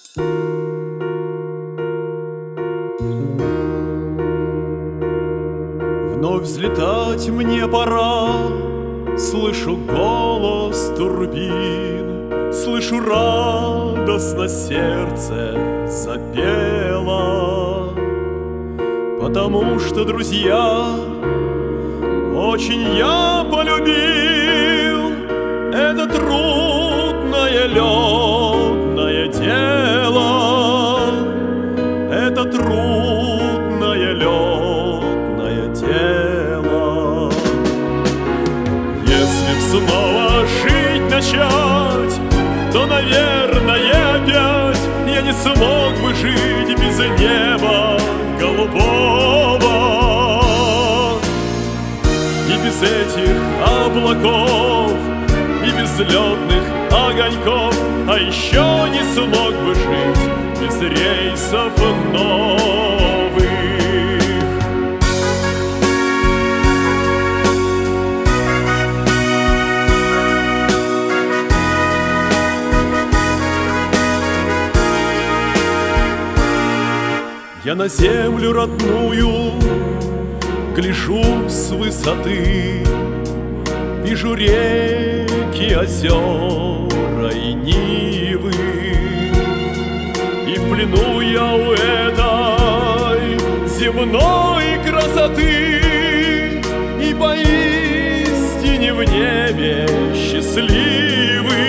Вновь взлетать мне пора, слышу голос турбин, слышу радостно сердце запело, потому что, друзья, очень я полюбил это трудное лётное дело, это трудное лётное дело. Если б снова жить начать, то, наверное, опять я не смог бы жить без неба голубого и без этих облаков, и без лётных огоньков, а еще не смог бы жить без рейсов новых. Я на землю родную гляжу с высоты, вижу реки, озера и нивы, и в плену я у этой земной красоты, и поистине в небе счастливы,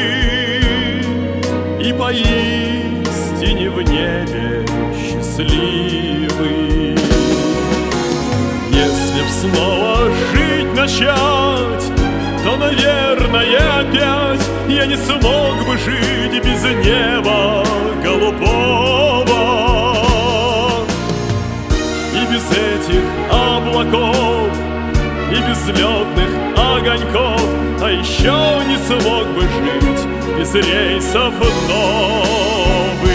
и поистине в небе счастливы. Если б снова жить начать, то, наверное, опять я не смог бы жить без неба голубого и без этих облаков, и без лётных огоньков, а еще не смог бы жить без рейсов новых.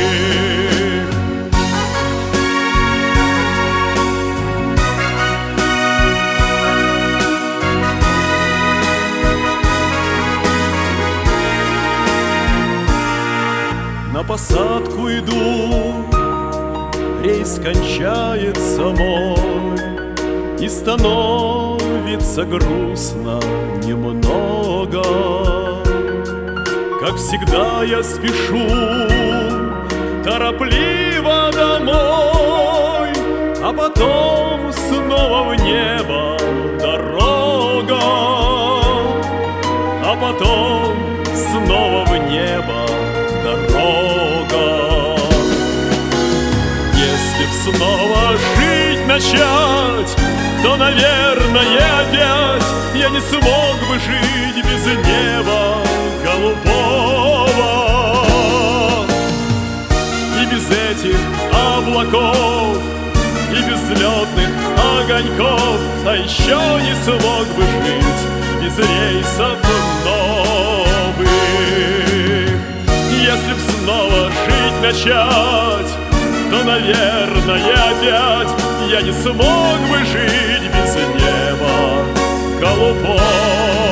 На посадку иду, рейс кончается мой, и становится грустно немного. Как всегда я спешу торопливо домой, а потом снова в небо дорога, а потом снова в небо дорога. Если б снова жить начать, то, наверное, опять я не смог бы жить без неба голубого и без этих облаков, и без лётных огоньков, а еще не смог бы жить без рейсов новых. Если б снова жить начать, то, наверное, опять я не смог бы жить без неба голубого.